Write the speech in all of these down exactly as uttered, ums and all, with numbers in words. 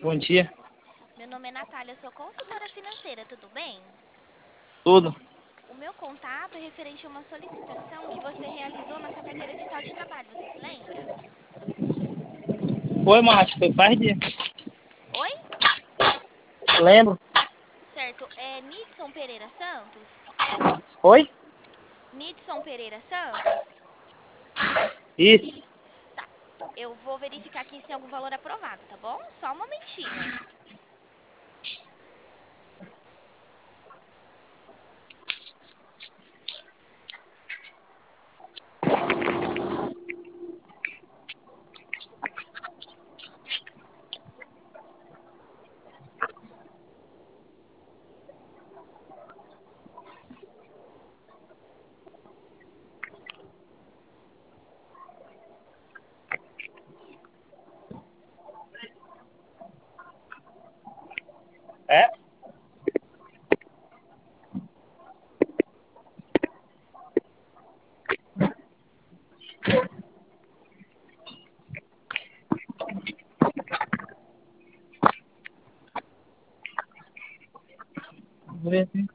Bom dia. Meu nome é Natália, sou consultora financeira, tudo bem? Tudo. O meu contato é referente a uma solicitação que você realizou na sua carteira digital de trabalho, você se lembra? Foi, Márcio. Foi faz dia. Oi? Lembro. Certo, é Nidson Pereira Santos? Oi? Nidson Pereira Santos? Isso. Tá, eu vou verificar aqui se tem algum valor aprovado, tá bom? Só um momentinho. É? Vou ver aqui.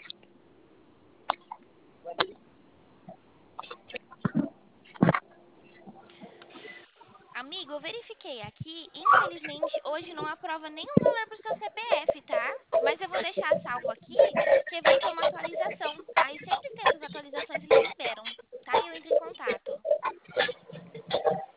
Amigo, eu verifiquei aqui, infelizmente hoje não aprova nenhum valor pro seu C P F, tá? Mas eu vou deixar salvo aqui que vai ter uma atualização. Aí sempre que tem essas atualizações eles liberam, tá? E eu entro em contato.